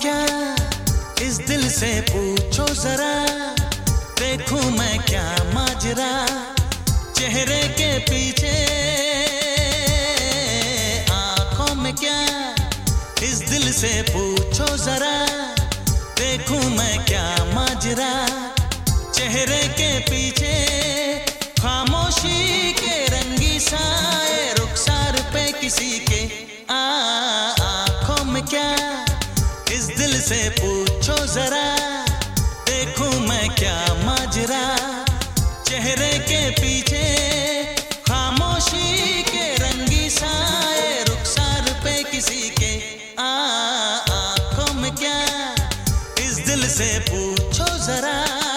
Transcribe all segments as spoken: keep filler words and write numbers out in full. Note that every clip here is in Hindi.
क्या इस दिल से पूछो जरा, देखूं मैं क्या माजरा चेहरे के पीछे। आंखों में क्या इस दिल से पूछो जरा, देखूं मैं क्या माजरा चेहरे के पीछे। खामोशी के रंगी साए रुखसार पे किसी के। आ आंखों में क्या इस दिल से पूछो जरा, देखूं मैं क्या माजरा चेहरे के पीछे। खामोशी के रंगी साए रुखसार पे किसी के। आ आंखों में क्या इस दिल से पूछो जरा।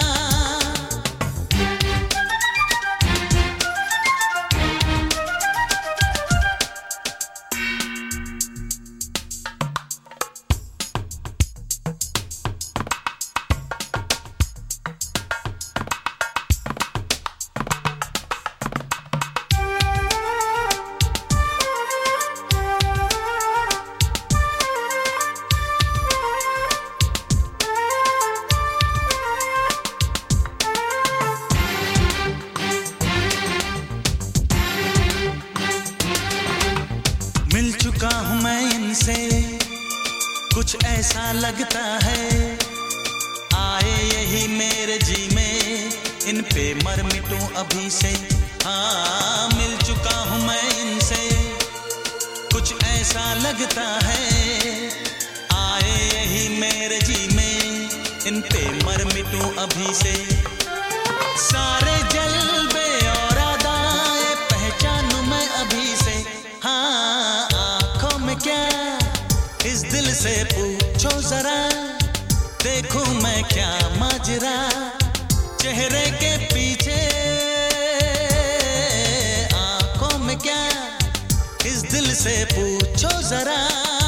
मिल चुका हूँ मैं इनसे, कुछ ऐसा लगता है आए यही मेरे जी में, इन पे मर मिटूं अभी से। हाँ मिल चुका हूँ मैं इनसे, कुछ ऐसा लगता है आए यही मेरे जी में, इन पे मर मिटूं अभी से। सारे जलबे और अदाएं पहचानूं मैं अभी से। हाँ आंखों में क्या इस दिल से पूछो जरा, देखूं मैं क्या माजरा चेहरे के पीछे। आंखों में क्या इस दिल से पूछो जरा।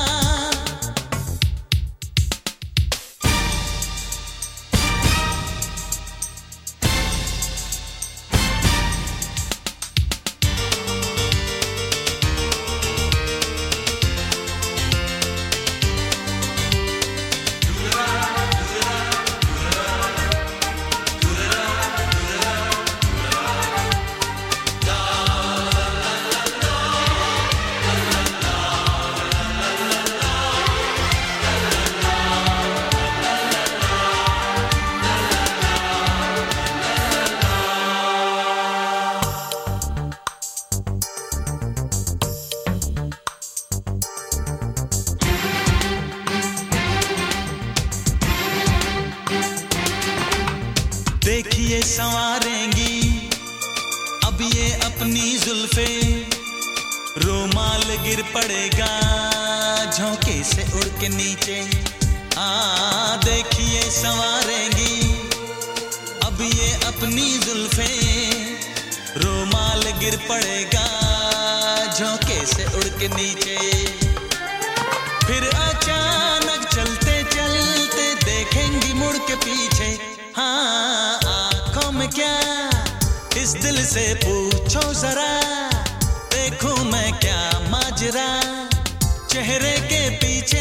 देखिए संवारेंगी अब ये अपनी जुल्फे, रुमाल गिर पड़ेगा झोंके से उड़ के नीचे। आ देखिए संवारेंगी अब ये अपनी जुल्फे, रुमाल गिर पड़ेगा झोंके से उड़ के नीचे। फिर अचानक चलते चलते देखेंगी मुड़ के पीछे। हाँ आंखों में क्या इस दिल से पूछो जरा, देखूं मैं क्या माजरा चेहरे के पीछे।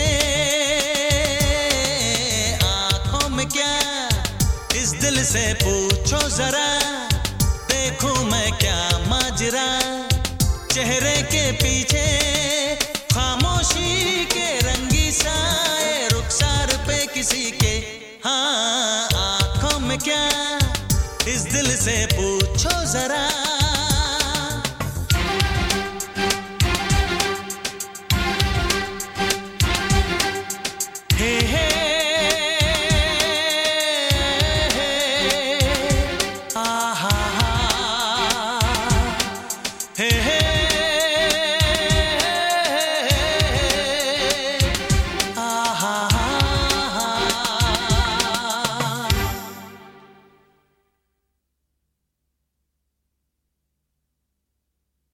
आंखों में क्या इस दिल से पूछो जरा, देखूं मैं क्या माजरा चेहरे के पीछे। खामोशी के रंगी साए रुखसार पे किसी के। हाँ आंखों में क्या इस दिल से पूछो जरा।